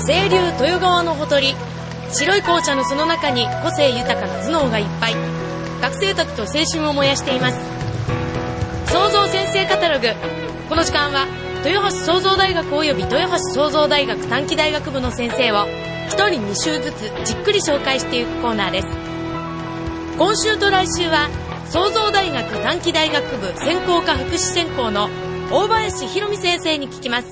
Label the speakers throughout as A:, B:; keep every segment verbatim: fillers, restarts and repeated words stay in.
A: 清流豊川のほとり、白い紅茶のその中に個性豊かな頭脳がいっぱい。学生たちと青春を燃やしています。創造先生カタログ。この時間は豊橋創造大学および豊橋創造大学短期大学部の先生をひとりに週ずつじっくり紹介していくコーナーです。今週と来週は創造大学短期大学部専攻科福祉専攻の大林博美先生に聞きます。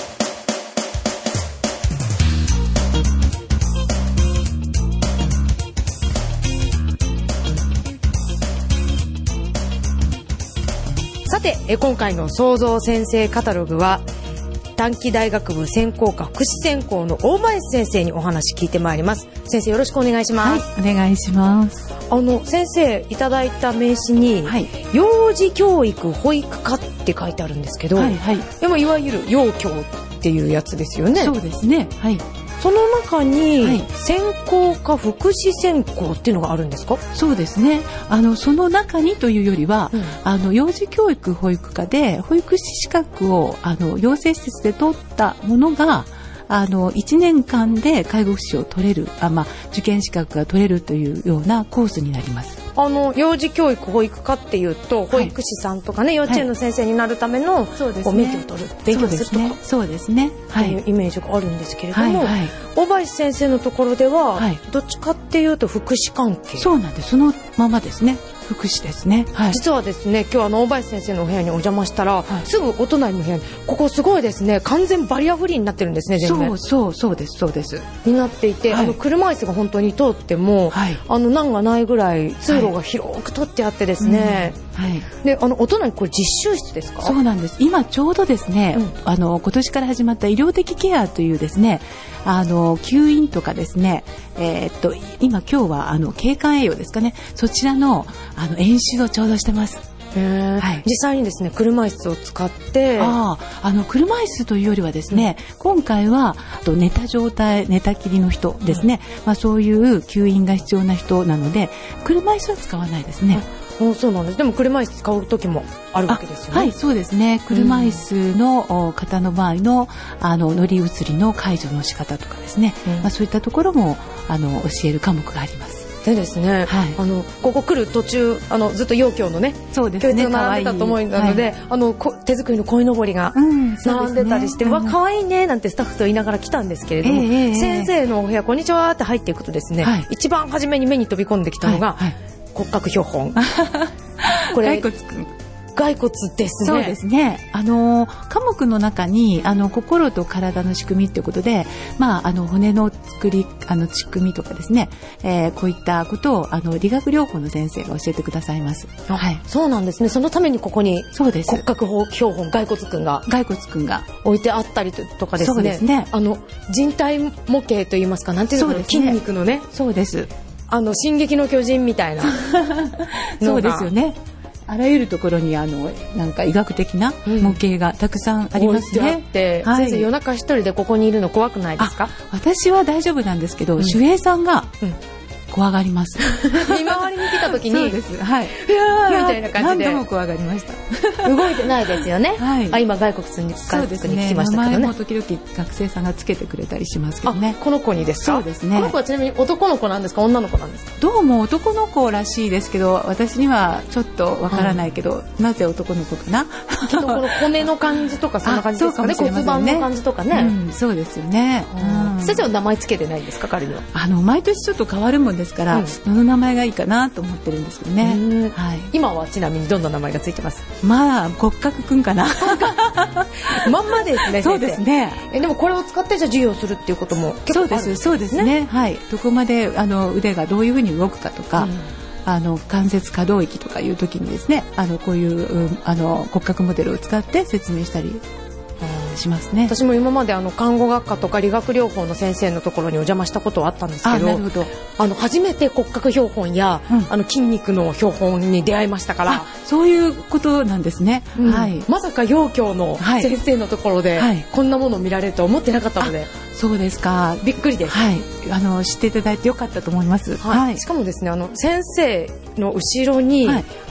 A: さて、え今回の創造先生カタログは短期大学部専攻科福祉専攻の大林先生にお話聞いてまいります。先生、よろしくお願いします。
B: はい、お願いします。
A: あの先生いただいた名刺に、はい、幼児教育保育科って書いてあるんですけど、はいはい、でもいわゆる幼教っていうやつですよね。
B: そうですね、はい。
A: その中に専攻科福祉専攻っていうのがあるんですか？
B: そうですね。あのその中にというよりは、うん、あの幼児教育保育科で保育士資格をあの養成施設で取ったものがあのいちねんかんで介護福祉を取れるあ、まあ、受験資格が取れるというようなコースになります。
A: あの幼児教育保育科っていうと保育士さんとかね、はい、幼稚園の先生になるための、はい、こう免許を取る、勉強するとか
B: そうですね、はい、
A: っていうイメージがあるんですけれども、はいはい、大林先生のところでは、はい、どっちかっていうと福祉関係。
B: そうなんです。そのままですね。福祉ですね、はい、
A: 実はですね、今日あの大林先生のお部屋にお邪魔したら、はい、すぐお隣の部屋にここすごいですね、完全バリアフリーになってるんですね。全面
B: そうそうそうですそうです
A: になっていて、はい、あの車椅子が本当に通っても、はい、あの難がないぐらい通路が広く取ってあってですね、はいうんはい、であのお隣これ実習室ですか？
B: そうなんです。今ちょうどですね、うん、あの今年から始まった医療的ケアというですね、あの吸引とかですね、えー、っと今今日はあの経管栄養ですかね、そちらのあの演習をちょうどしてます。
A: はい、実際にですね車椅子を使って
B: ああの車椅子というよりはですね、うん、今回は寝た状態寝たきりの人ですね、うんまあ、そういう吸引が必要な人なので車椅子は使わないですね。
A: あそうなんです。でも車椅子使う時もあるわけですよね。
B: はい、そうですね。車椅子の方の場合の、あの乗り移りの解除の仕方とかですね、うんまあ、そういったところもあの教える科目があります。
A: でですね、はい、あのここ来る途中あのずっと幼教のね
B: そうですね
A: 教室が並んでたと思うので、はい、あのこ手作りの鯉のぼりが並んでたりして、うんね、わ可愛いねなんてスタッフと言いながら来たんですけれども、えー、先生のお部屋こんにちはって入っていくとですね、はい、一番初めに目に飛び込んできたのが、はいはい、骨格標本これ
B: 骸骨くん
A: 骸骨ですね。
B: そうですね。あの科目の中にあの心と体の仕組みということで、まああの骨の作りあの仕組みとかですね、えー、こういったことをあの理学療法の先生が教えてくださいます。
A: はい。そうなんですね。そのためにここに
B: そうです
A: 骨格標本骸骨くんが
B: 骸骨くんが
A: 置いてあったりとかですね。
B: そうですね。
A: あの人体模型といいますかなんていうの、ね、筋肉のね。
B: そうです。
A: あの進撃の巨人みたいな
B: そうですよね。あらゆるところにあのなんか医学的な模型がたくさんありますね。
A: 置いてあって、はい、先生夜中一人でここにいるの怖くないですか？
B: 私は大丈夫なんですけど、うん、守衛さんが怖がります。
A: 見回りに来た時に
B: そうです、はい、
A: いやみたいな感じで
B: 何度も怖がりました。
A: 動いてないですよね。はい、あ今外国に外国に聞きましたけどね。
B: 名前も時々学生さんがつけてくれたりしますけどね。
A: あこの子にですか？
B: そうですね。
A: この子はちなみに男の子なんですか女の子なんですか？
B: どうも男の子らしいですけど私にはちょっとわからないけど、うん、なぜ男の子かな。
A: きっとこの骨の感じとかそんな感じですかね。骨盤の感じとかね、
B: うん、そうですよね。
A: うん、先生は名前つけてないんですか彼には？
B: あの毎年ちょっと変わるもんですから、うん、どの名前がいいかなと思ってるんですけどね。はい、
A: 今はちなみにどんな名前がついてます？
B: まあ骨格くんかな。
A: まんまですね。
B: そうですね。
A: えでもこれを使ってじゃあ授業するっていうことも結構あるんですね。
B: そうですそうですね。はい。どこまであの腕がどういうふうに動くかとか、うん、あの関節可動域とかいう時にですね、あのこういう、うん、あの骨格モデルを使って説明したりしますね。
A: 私も今まであの看護学科とか理学療法の先生のところにお邪魔したことはあったんですけど、
B: あなるほど。
A: あの初めて骨格標本や、うん、あの筋肉の標本に出会いましたから。
B: そういうことなんですね。うんはい、
A: まさか幼教の先生のところで、はい、こんなものを見られると思ってなかったので。
B: そうですか。
A: びっくりです。
B: はい。あの知っていただいてよかったと思います。
A: はい。はい、しかもですね、あの先生の後ろに、はい、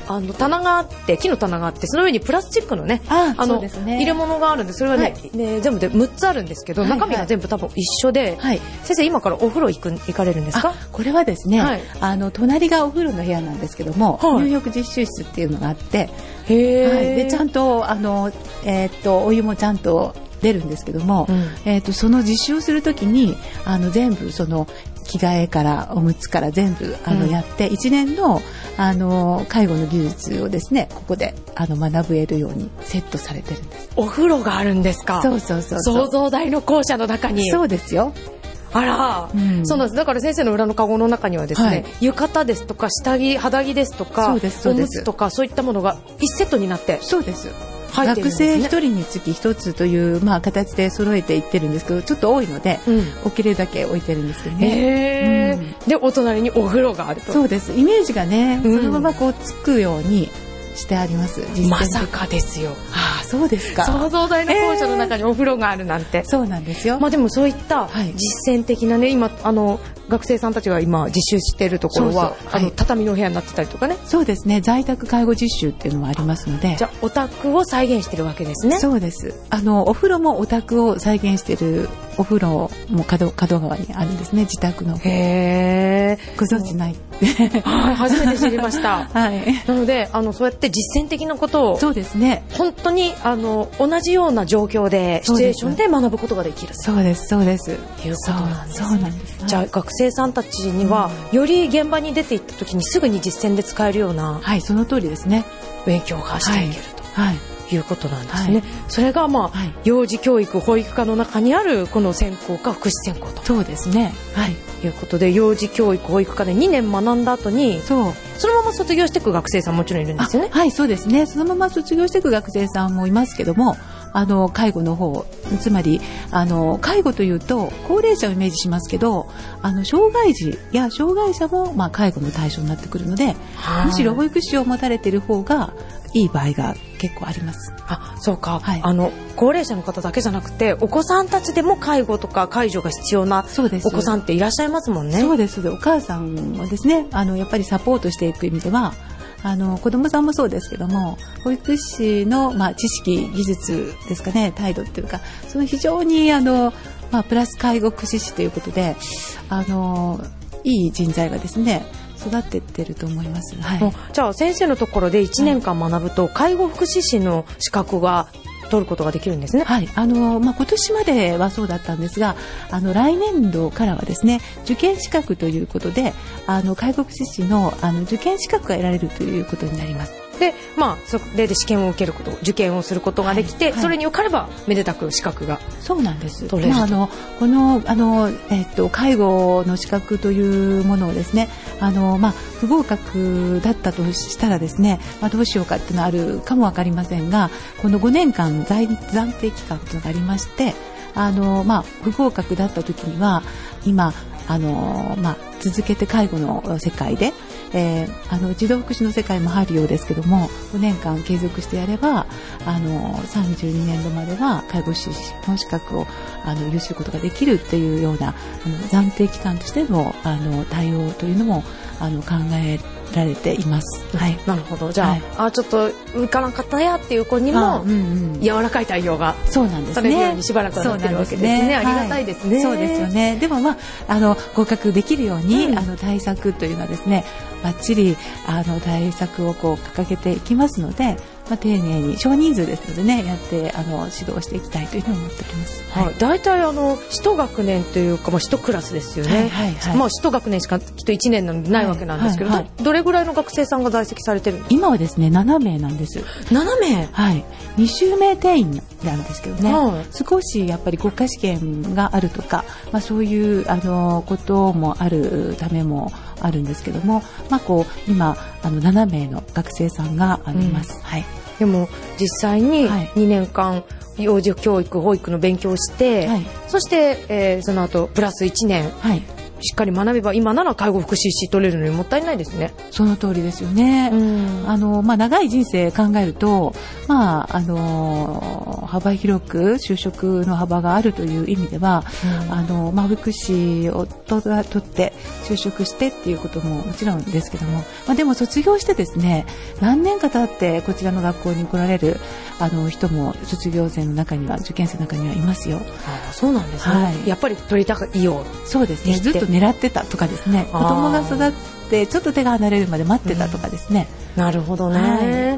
A: あの棚があって木の棚があってその上にプラスチックのね
B: あ
A: あの
B: そうですね
A: 入れ物があるんでそれはね、
B: はい
A: ね全部でむっつあるんですけど、
B: はいはい
A: 中身が全部多分一緒で、
B: はい、
A: 先生今からお風呂行く行かれるんですか？
B: これはですね、
A: はい、
B: あの隣がお風呂の部屋なんですけども、はい、入浴実習室っていうのがあって、
A: へー、
B: はい、でちゃんとあの、えー、っとお湯もちゃんと出るんですけども、うん、えー、っとその実習をするときにあの全部その着替えからおむつから全部あのやって、うん、いちねんのあの介護の技術をですねここであの学べるようにセットされてるんです。
A: お風呂があるんですか？
B: そうそうそうそう。
A: 想像大の校舎の中に。
B: そうですよ。
A: あら、うん、そうなんです。だから先生の裏のカゴの中にはですね、はい、浴衣ですとか下着肌着ですとか
B: そうですそうです
A: おむつとかそういったものが一セットになって。
B: そうです。
A: 入ってるんですね、
B: 学生一人につき一つという、まあ、形で揃えていってるんですけどちょっと多いので、うん、置けるだけ置いてるんですけどね。
A: へー、うん、でお隣にお風呂があると。
B: そうです。イメージがね、うん、そのままこうつくようにしてあります。
A: まさかですよ。
B: ああ、そうですか。
A: 想像大の校舎の中にお風呂があるなんて、
B: えー、そうなんですよ。
A: まあでもそういった実践的なね、今あの学生さんたちが今実習しているところは
B: そうそう、
A: あの、
B: はい、
A: 畳の部屋になってたりとかね。
B: そうですね。在宅介護実習っていうのもありますので。
A: じゃあお宅を再現してるわけですね。
B: そうです。あのお風呂もお宅を再現してるお風呂も角角川にあるんですね。自宅の。
A: へー。
B: ご存知ない。
A: はい、初めて知りました。
B: はい。
A: なのであのそうやって実践的なことを
B: そうですね。
A: 本当にあの同じような状況でシチュエーションで学ぶことができる。
B: そうですそうです。
A: いうことなんです。
B: そうなんです。
A: じゃあ学生さんたちには、うん、より現場に出ていった時にすぐに実践で使えるような、
B: はい、その通りですね。
A: 勉強がしていけると。
B: はい。はい
A: いうことなんですね、
B: はい、
A: それが、まあ
B: はい、
A: 幼児教育保育科の中にあるこの専攻か福祉専攻と
B: そうですね、はい、
A: いうことで幼児教育保育科でにねん学んだ後に
B: そう
A: そのまま卒業していく学生さんもちろんいるんですよね。
B: はい、そうですね。そのまま卒業していく学生さんもいますけどもあの介護の方つまりあの介護というと高齢者をイメージしますけどあの障害児や障害者も、まあ、介護の対象になってくるのでむしろ保育士を持たれている方がいい場合が結構あります。
A: あ、そうか、
B: はい、
A: あの高齢者の方だけじゃなくてお子さんたちでも介護とか介助が必要なお子さんっていらっしゃいますもんね。
B: そうです。お母さんはですねあのやっぱりサポートしていく意味ではあの子どもさんもそうですけども保育士の、まあ、知識技術ですかね態度っていうかその非常にあの、まあ、プラス介護福祉士ということであのいい人材がですね育ってってると思います、はい、
A: じゃあ先生のところでいちねんかん学ぶと、はい、介護福祉士の資格が取ることができるんですね。
B: はい、あのまあ、今年まではそうだったんですがあの来年度からはですね受験資格ということであの介護福祉士のあの受験資格が得られるということになります。
A: で、まあ、それで試験を受けること受験をすることができて、はいはい、それに受かればめでたく資格が
B: そうなんです
A: 取れる、
B: まあ、あのこのあの、えっと、介護の資格というものをですねあの、まあ、不合格だったとしたらですね、まあ、どうしようかっていうのはあるかも分かりませんがこのごねんかん在暫定期間というのがありましてあの、まあ、不合格だった時には今あの、まあ、続けて介護の世界でえー、あの児童福祉の世界もあるようですけどもごねんかん継続してやればあのさんじゅうにねんどまでは介護士の資格をあの有することができるっていうようなあの暫定期間としてのあの対応というのもあの考えられています。
A: はい、なるほど。じゃあ、はい、あちょっと受からなかったやっていう子にも、うんうん、柔らかい対応が
B: そうなんですね。
A: されるようにしばらくはなってるわけですね。ね、ありがたいですね。
B: そうですよね。でもまああの合格できるように、うん、あの対策というのはですねバッチリあの対策をこう掲げていきますので、まあ、丁寧に少人数ですのでねやってあの指導していきたいというふうに思っております。
A: はい、だいたいあの一学年というか、まあ、一クラスですよね。はいはいはい、まあ、一学年しかきっといちねんなのでないわけなんですけど、はいはいはい、どれぐらいの学生さんが在籍されてるんですか？
B: 今はですねななめいなんです。
A: ななめい、
B: はい、に週目定員なんですけどね、
A: はい、
B: 少しやっぱり国家試験があるとか、まあ、そういうあのこともあるためもあるんですけども、まあ、こう今あのななめいの学生さんがあります、うん、はい、
A: でも実際ににねんかん幼児教育保育の勉強をして、はい、そして、えー、その後プラスいちねん、
B: はい、
A: しっかり学べば今なら介護福祉士取れるのにもったいないですね。
B: その通りですよね。うん、あのまあ、長い人生考えると、まあ、あの幅広く就職の幅があるという意味では、うん、あのまあ、保育士をと取って就職してっていうことももちろんですけども、まあ、でも卒業してですね、何年か経ってこちらの学校に来られるあの人も卒業生の中には、受験生の中にはいますよ。
A: あ、そうなんですね、はい、やっぱり取りたいよ。
B: そうですね、ずっと狙ってたとかですね、子供が育ってちょっと手が離れるまで待ってたとかですね、
A: うん、なるほどね、はい、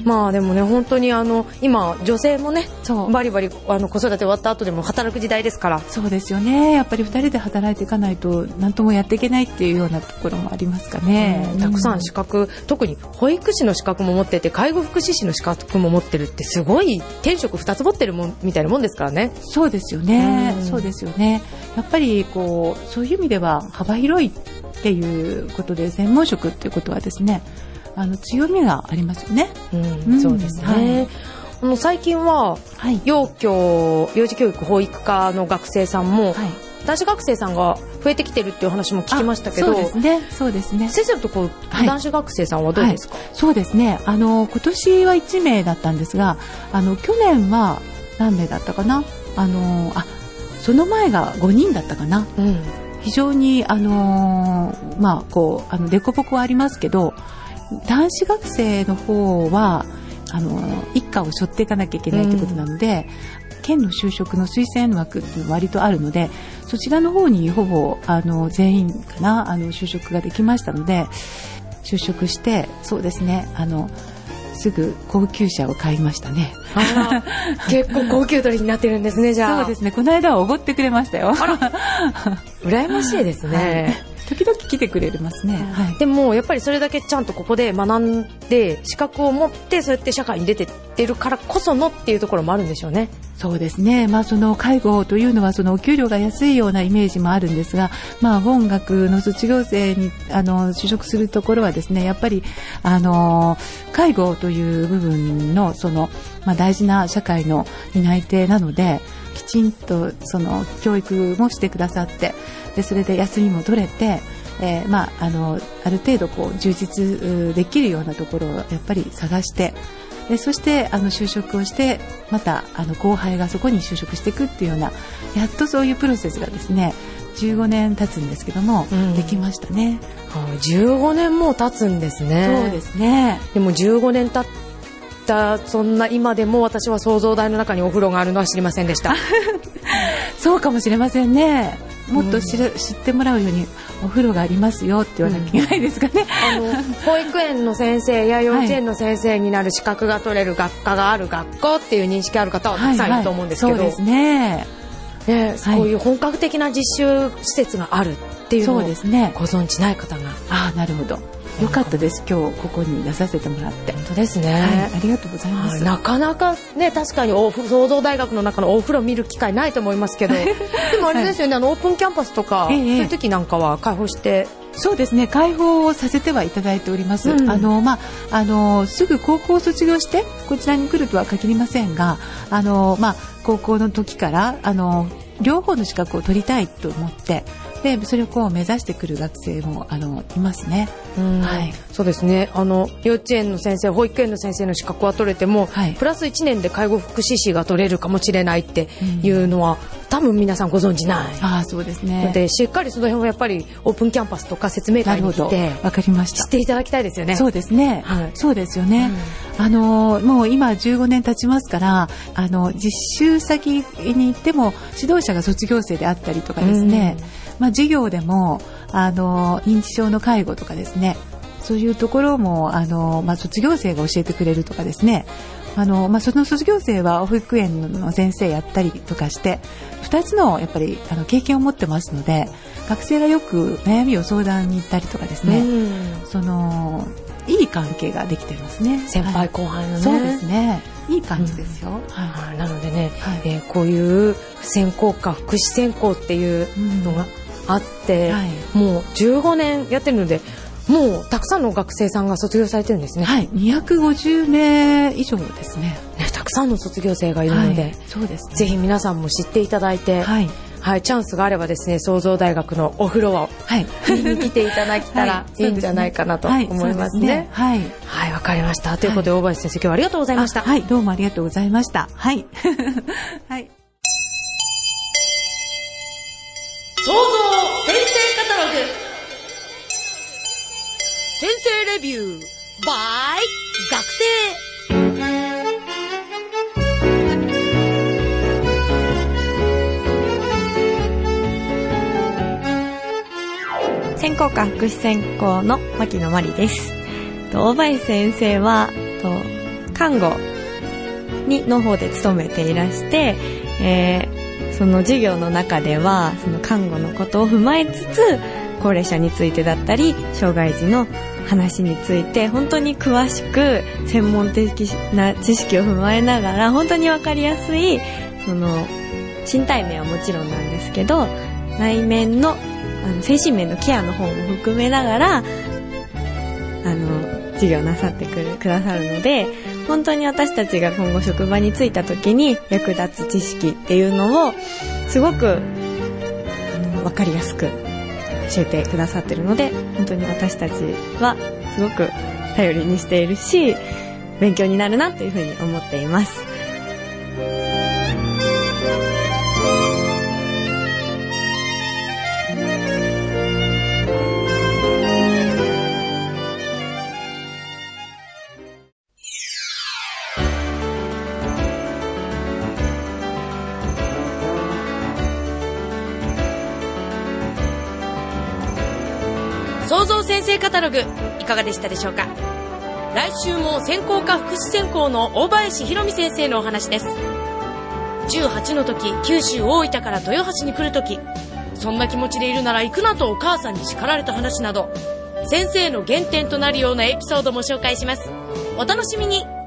A: まあでもね、本当にあの今女性もね、バリバリあの子育て終わった後でも働く時代ですから。
B: そうですよね、やっぱりふたりで働いていかないと何ともやっていけないっていうようなところもありますかね、
A: うん、たくさん資格、特に保育士の資格も持ってて介護福祉士の資格も持ってるってすごい、天職ふたつ持ってるもんみたいなもんですからね。
B: そうですよね、うん、そうですよね。やっぱりこうそういう意味では幅広いっていうことで、専門職っていうことはですね、あの強みがありますよね。
A: うんうん、そうですね、はい、あの最近は、はい、幼教幼児教育保育科の学生さんも、はい、男子学生さんが増えてきてるっていう話も聞きましたけど。
B: そうですね、そうですね。
A: 先生のところ、はい、男子学生さんはどうですか？はい、
B: そうですね、あの今年はいちめいだったんですが、あの去年は何名だったかな、あのあその前がごにんだったかな、うん、非常にあのー、まあこうあのデコボコはありますけど、男子学生の方はあの一家を背負っていかなきゃいけないということなので、うん、県の就職の推薦枠っていうのは割とあるので、そちらの方にほぼあの全員かな、あの就職ができましたので、就職して、そうですね、あのすぐ高級車を買いましたね。
A: あ結構高級取りになってるんですね。じゃあ
B: そうですね、この間はおごってくれましたよ。
A: あら羨ましいですね、
B: はい、時々来てくれますね、はい、
A: でもやっぱりそれだけちゃんとここで学んで資格を持って、そうやって社会に出てってるからこそのっていうところもあるんでしょうね。
B: そうですね、まあ、その介護というのはそのお給料が安いようなイメージもあるんですが、まあ、本学の卒業生にあの就職するところはですね、やっぱりあの介護という部分のその、まあ、大事な社会の担い手なので、きちんとその教育もしてくださって、でそれで休みも取れて、えーまあ、あのある程度こう充実できるようなところをやっぱり探して、でそしてあの就職をして、またあの後輩がそこに就職していくっていうような、やっとそういうプロセスがですねじゅうごねん経つんですけども、うん、できましたね。
A: じゅうごねんも経つんですね。
B: そうですね。
A: でもじゅうごねん経ったそんな今でも、私は想像台の中にお風呂があるのは知りませんでした。
B: そうかもしれませんね。もっと知る、うん、知ってもらうようにお風呂がありますよって言わなきゃいけないですかね、
A: うん、あの保育園の先生や幼稚園の先生になる資格が取れる学科がある学校っていう認識ある方はたくさんいると思うんですけど、
B: はいはい、そうですね、
A: ね、はい、こういう本格的な実習施設があるっていうのをご存知ない方が、
B: ああ、なるほど、よかったです、今日ここに出させてもらって。
A: 本当ですね、はい、
B: ありがとうございます。
A: なかなかね、確かに創造大学の中のお風呂見る機会ないと思いますけどでもあれですよね、はい、あのオープンキャンパスとか、ええ、そういう時なんかは開放して。
B: そうですね、開放をさせてはいただいております、うん、あのまあ、あのすぐ高校を卒業してこちらに来るとは限りませんが、あの、まあ、高校の時からあの両方の資格を取りたいと思って、でそれをこう目指してくる学生もあのいますね。
A: はい、そうですね、あの幼稚園の先生、保育園の先生の資格は取れても、はい、プラスいちねんで介護福祉士が取れるかもしれないっていうのは、うん、多分皆さんご存知ない。
B: あ、そうですね。
A: でしっかりその辺はやっぱりオープンキャンパスとか説明会に来て、
B: わかりました、
A: 知っていただきたいですよね。
B: そうですね、はい、そうですよね、うん、あのもう今じゅうごねん経ちますから、あの実習先に行っても指導者が卒業生であったりとかですね、うん、まあ、授業でもあの認知症の介護とかですね、そういうところもあの、まあ、卒業生が教えてくれるとかですね、あの、まあ、その卒業生は保育園の先生やったりとかしてふたつのやっぱりあの経験を持ってますので、学生がよく悩みを相談に行ったりとかですね、うん、そのいい関係ができてますね。
A: 先輩後輩のね、はい、
B: そうですね、いい感じですよ、うん、
A: はい、なのでね、はい、えー、こういう専攻科福祉専攻っていうのがあって、うん、はい、もうじゅうごねんやってるので、もうたくさんの学生さんが卒業されてるんですね。
B: はい、にひゃくごじゅうめい以上ですね。
A: ね、たくさんの卒業生がいるので、はい、
B: そうですね、
A: ぜひ皆さんも知っていただいて、はい、 はい、チャンスがあればですね、創造大学のお風呂を見に来ていただけたらいいんじゃないかなと思いますね。
B: はい、
A: はい、わかりました。ということで、大林先生、今日はありがとうございました。
B: はい、どうもありがとうございました。はい。はい。
A: 創造先生カタログ先生レビュー by 学
C: 生専攻科福祉専攻の牧野真理です。大林先生はと看護にの方で勤めていらして、えーその授業の中ではその看護のことを踏まえつつ高齢者についてだったり障害児の話について本当に詳しく専門的な知識を踏まえながら本当に分かりやすいその身体面はもちろんなんですけど内面の、あの精神面のケアの方も含めながらあの授業なさってくるくださるので本当に私たちが今後職場に就いた時に役立つ知識っていうのをすごくあの分かりやすく教えてくださってるので本当に私たちはすごく頼りにしているし勉強になるなというふうに思っています。
A: 創造先生カタログいかがでしたでしょうか。来週も専攻科福祉専攻の大林博美先生のお話です。じゅうはちの時九州大分から豊橋に来る時そんな気持ちでいるなら行くなとお母さんに叱られた話など先生の原点となるようなエピソードも紹介します。お楽しみに。